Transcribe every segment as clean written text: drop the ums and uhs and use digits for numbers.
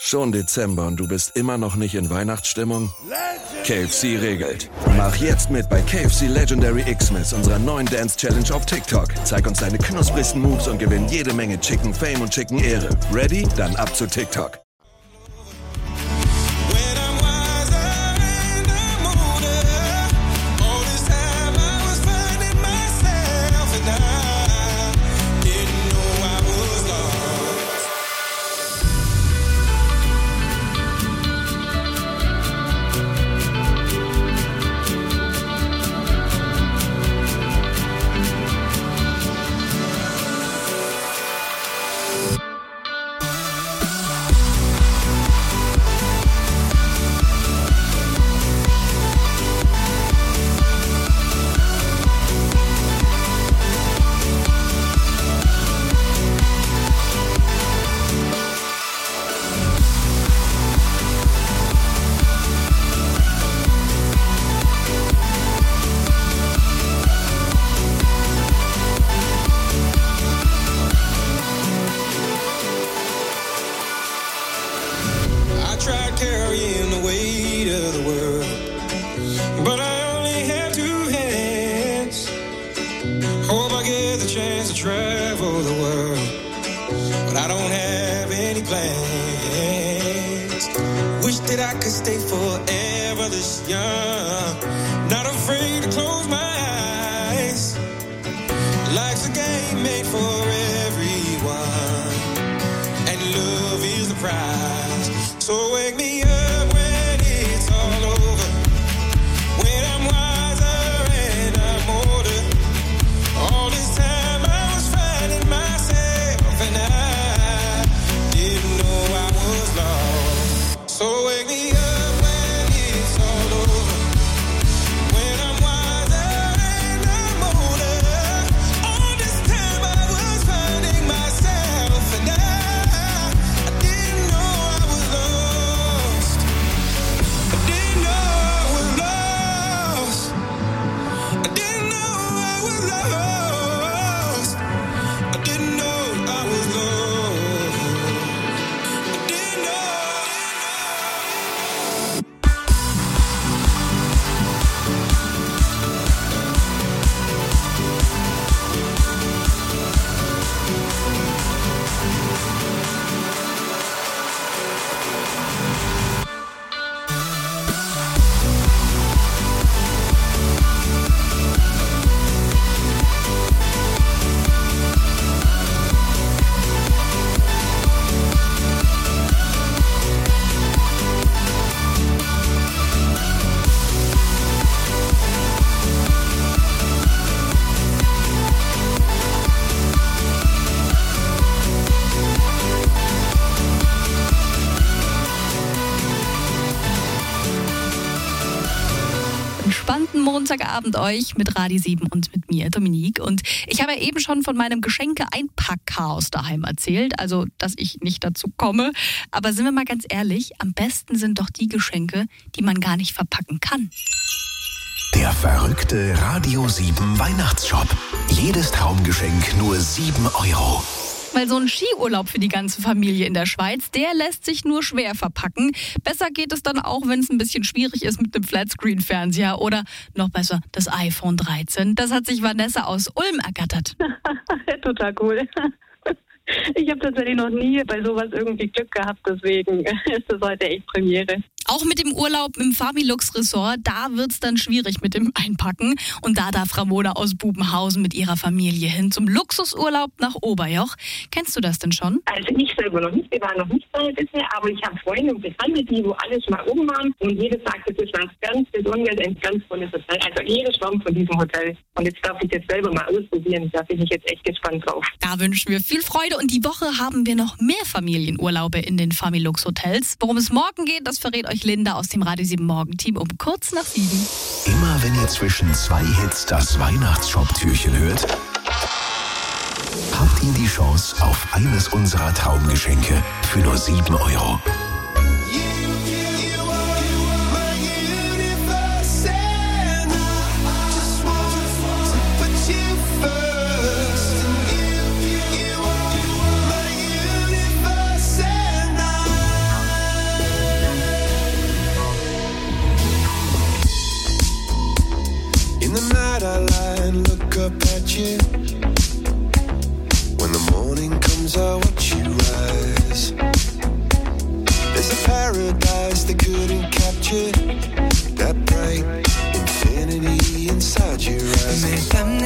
Schon Dezember und du bist immer noch nicht in Weihnachtsstimmung? KFC regelt. Mach jetzt mit bei KFC Legendary Xmas, unserer neuen Dance Challenge auf TikTok. Zeig uns deine knusprigsten Moves und gewinn jede Menge Chicken Fame und Chicken Ehre. Ready? Dann ab zu TikTok. Carrying the weight of the world, but I only have two hands. Hope I get the chance to travel the world, but I don't have any plans. Wish that I could stay forever this young, not afraid to close my eyes. Life's a game made for everyone, and love is the prize. So wake me up when it's all over, when I'm wiser and I'm older. All this time I was finding myself and I didn't know I was lost. So wake me up when it's all over, when I'm wiser and I'm older. All this time I was finding myself and I didn't know I was lost. I didn't know I was lost. I didn't know I was lost. I didn't know I was lost. I didn't know. Entspannten Montagabend euch mit Radio 7 und mit mir, Dominique. Und ich habe ja eben schon von meinem Geschenke-Einpack-Chaos daheim erzählt, also dass ich nicht dazu komme. Aber sind wir mal ganz ehrlich, am besten sind doch die Geschenke, die man gar nicht verpacken kann. Der verrückte Radio 7 Weihnachtsshop. Jedes Traumgeschenk nur 7 €. Weil so ein Skiurlaub für die ganze Familie in der Schweiz, der lässt sich nur schwer verpacken. Besser geht es dann auch, wenn es ein bisschen schwierig ist mit dem Flatscreen-Fernseher oder noch besser das iPhone 13. Das hat sich Vanessa aus Ulm ergattert. Total cool. Ich habe tatsächlich noch nie bei sowas irgendwie Glück gehabt, deswegen ist das heute echt Premiere. Auch mit dem Urlaub im Familux Resort, da wird's dann schwierig mit dem Einpacken. Und da darf Ramona aus Bubenhausen mit ihrer Familie hin zum Luxusurlaub nach Oberjoch. Kennst du das denn schon? Also ich selber noch nicht, wir waren noch nicht da bisher, aber ich habe Freunde und Bekannte, die wo alle schon mal oben waren. Und jeder sagt, das ist was ganz Besonderes, ein ganz tolles Hotel. Also jeder schwärmt von diesem Hotel. Und jetzt darf ich das selber mal ausprobieren. Da bin ich jetzt echt gespannt drauf. Da wünschen wir viel Freude. Und die Woche haben wir noch mehr Familienurlaube in den Familux Hotels. Worum es morgen geht, das verrät euch Linda aus dem Radio 7 Morgen-Team um kurz nach 7. Immer wenn ihr zwischen 2 Hits das Weihnachtsshop-Türchen hört, habt ihr die Chance auf eines unserer Traumgeschenke für nur 7 €.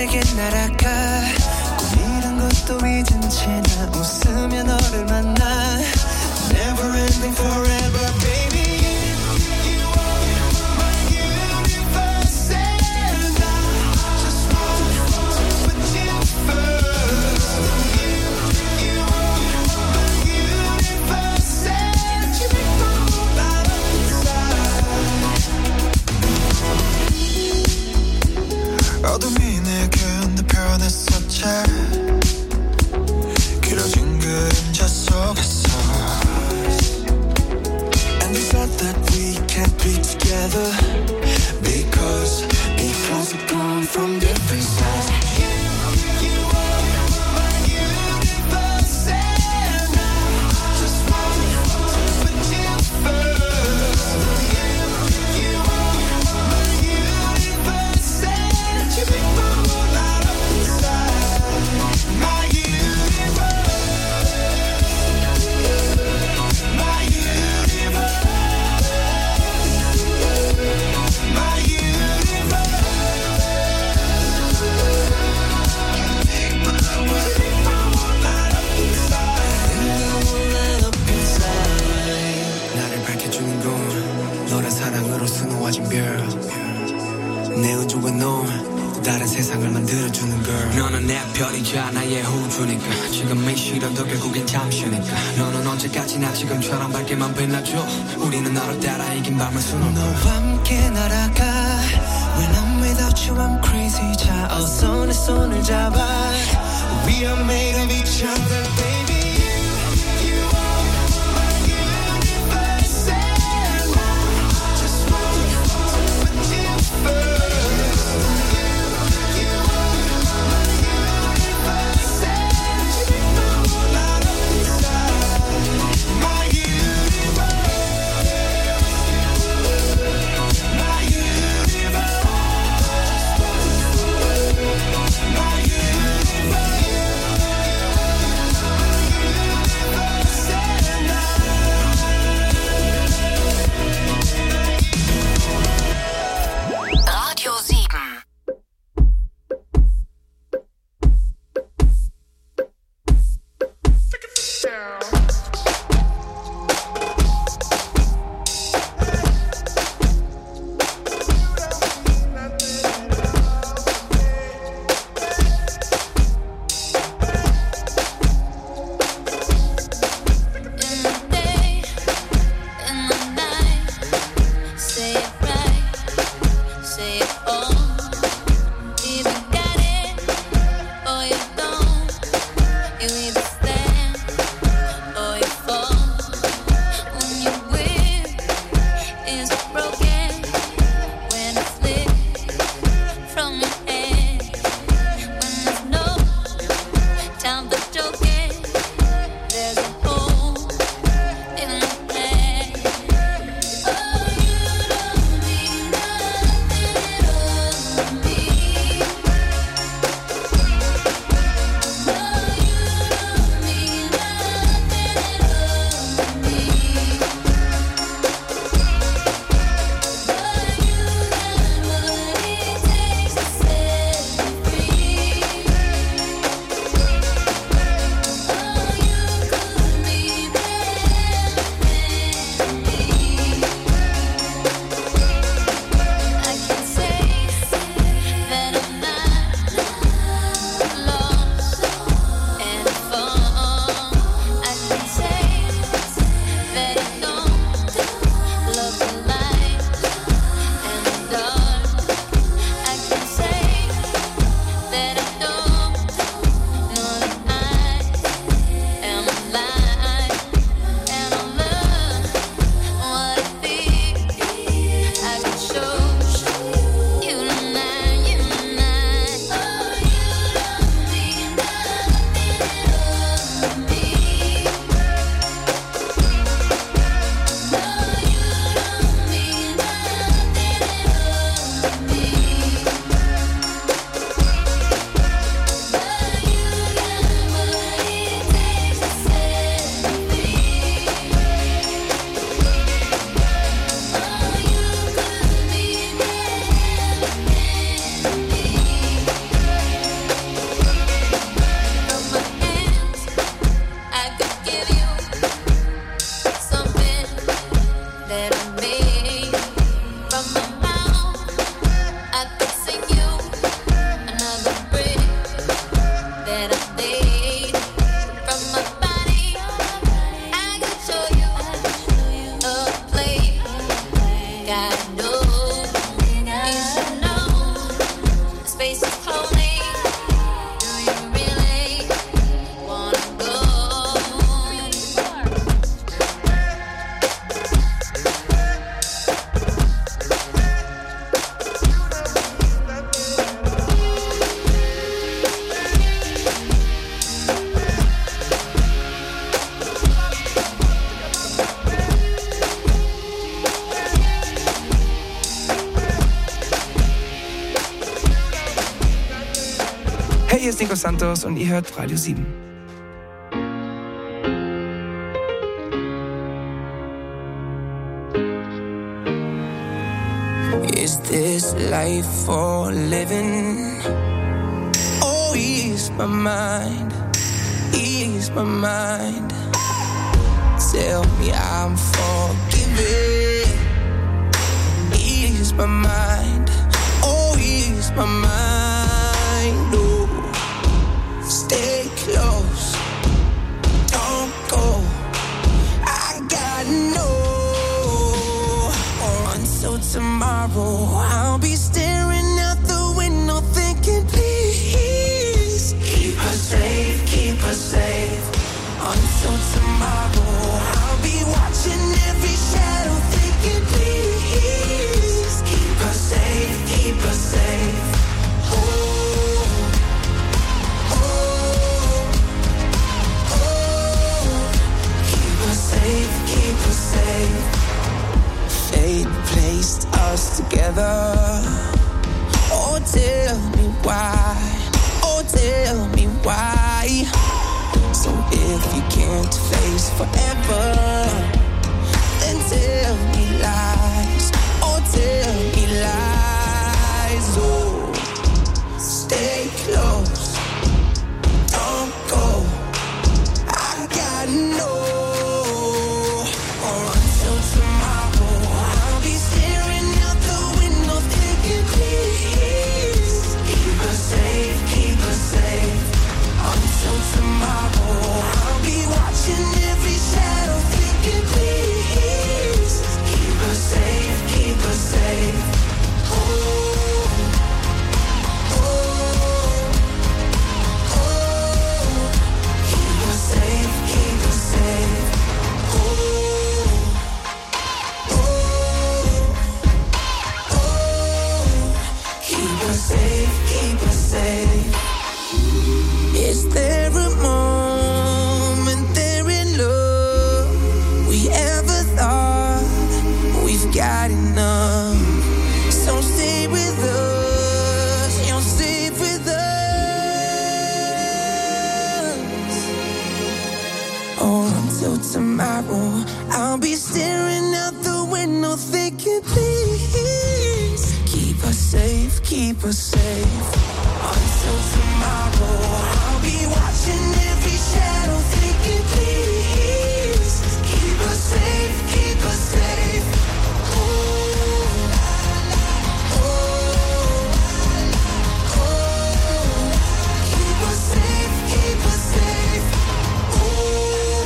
내게 날아가 꿈이란 것도 잊은 채 나 웃으며 너를 만나 Never ending forever baby You are my universe and I just want to put you first You are my universe and you make my whole life inside 어둠이 내게 내 변했었지 길어진 그림자 속에서 And you said that we can't be together Because we're gone from different sides You are my universe and I just want to put you first You are my universe and you make my whole life inside My 사랑으로 수놓아진 별 내 우주와 너 다른 세상을 만들어주는 girl 너는 내 별이자 나의 호주니까 지금의 시련도 결국엔 잠시니까 너는 언제까지나 지금처럼 밝게만 빛나줘 우리는 너를 따라 이긴 밤을 수놓아 너와 함께 날아가 When I'm without you I'm crazy 자 어서 내 손을 잡아 We are made of each other baby hier ist Nico Santos und ihr hört Radio 7. Is this life for living? Oh, ease my mind, ease my mind. Tell me I'm forgiven. Ease my mind, oh, ease my mind. Oh, stay close, don't go. I got no. Until tomorrow, I'll be staring out the window thinking, please keep her safe, keep her safe. Until tomorrow, I'll be watching every shadow thinking, please keep her safe, keep her safe. Oh, oh, oh, keep her safe, keep her safe. Fate placed us together. Oh, tell me why. Oh, tell me why. So if you can't face forever, then tell me lies. Oh, tell me lies. Oh, stay close, don't go. I got no. Until tomorrow, I'll be staring out the window thinking, please keep her safe, keep her safe. Until tomorrow, I'll be watching every shadow thinking, please keep her safe, keep her safe. Oh, oh, oh, keep her safe, keep her safe. Safe, keep us safe. Is there a moment there in love we ever thought we've got enough? So stay with us, you're safe with us. Oh, until tomorrow, I'll be staring out the window thinking, please keep us safe, keep us safe. Until tomorrow, I'll be watching every shadow thinking, please keep us safe, keep us safe. Oh, oh, oh, keep us safe, keep us safe. Oh,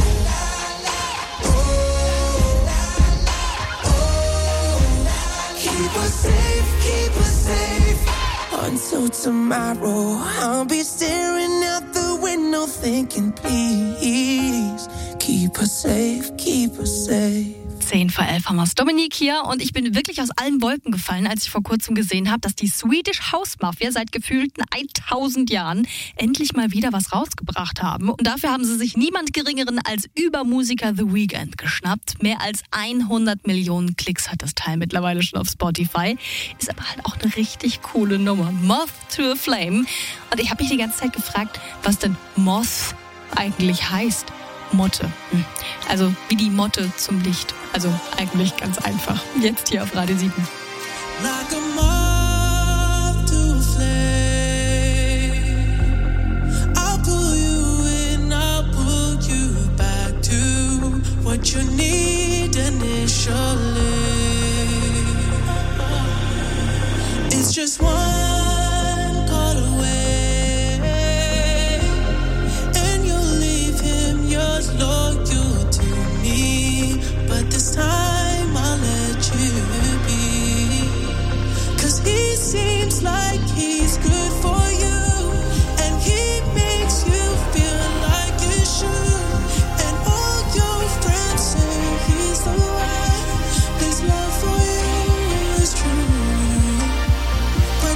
oh, keep us safe, keep us safe. Until tomorrow, I'll be staring out the window thinking, please keep us safe, keep us safe. 10 vor 11 haben wir es. Dominique hier und ich bin wirklich aus allen Wolken gefallen, als ich vor kurzem gesehen habe, dass die Swedish House Mafia seit gefühlten 1000 Jahren endlich mal wieder was rausgebracht haben. Und dafür haben sie sich niemand Geringeren als Übermusiker The Weeknd geschnappt. Mehr als 100 Millionen Klicks hat das Teil mittlerweile schon auf Spotify. Ist aber halt auch eine richtig coole Nummer. Moth to a Flame. Und ich habe mich die ganze Zeit gefragt, was denn Moth eigentlich heißt. Motte. Also wie die Motte zum Licht. Also eigentlich ganz einfach. Jetzt hier auf Radio 7. Like a moth to a flame, I'll pull you in, I'll pull you back to what you need initially. It's just one call away, and you'll leave him yours loyal to me. But this time I'll let you be. 'Cause he seems like he's good for you, and he makes you feel like you should. And all your friends say he's the one. His love for you is true. But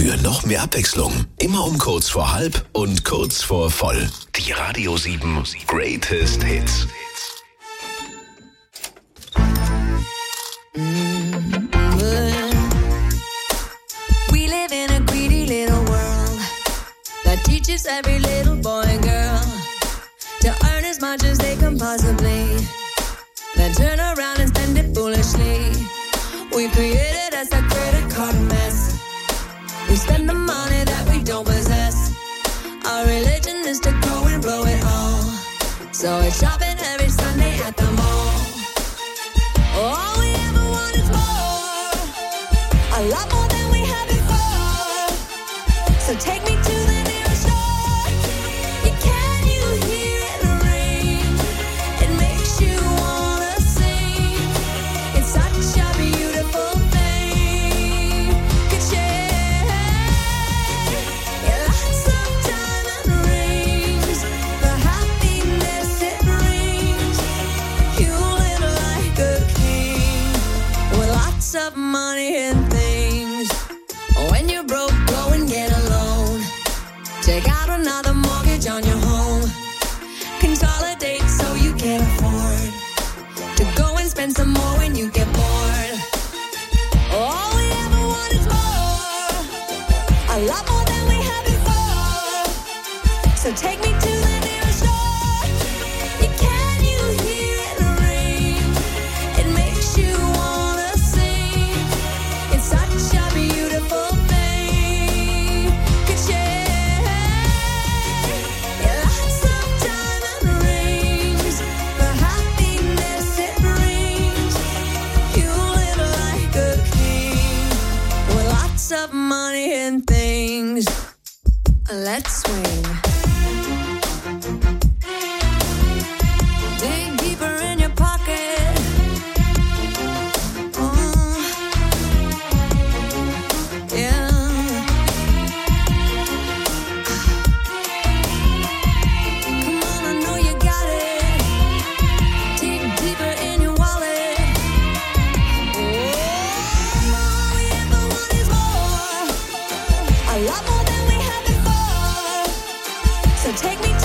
Für noch mehr Abwechslung. Immer um kurz vor halb und kurz vor voll. Die Radio 7 Greatest Hits. We live in a greedy little world that teaches every little boy and girl to earn as much as they can possibly, then turn around and spend it foolishly. We created as a credit card mess. We spend the money that we don't possess. Our religion is to go and blow it all. So we're shopping every Sunday at the mall. All we ever want is more, a lot more than we had before. So take me to the nearest store. Can you hear it ring? It makes you wanna sing. It's such a beautiful thing. Could share lots of diamond rings, the happiness it brings. You live like a king with lots of money and things. When you're broke, go and get a loan. Take out another mortgage on your home. Consolidate so you can afford to go and spend some more when you get bored. All we ever want is more, a lot more than we had before. So take me to the nearest store. Can you hear it ring? It makes you wanna sing. It's such a beautiful thing. Could share lots of diamond rings, the happiness it brings. You live like a king with lots of money and things. Let's swing. Dig deeper in your pocket. Yeah. Come on, I know you got it. Dig deeper in your wallet. All we ever want is more, a lot more than we had before. So take me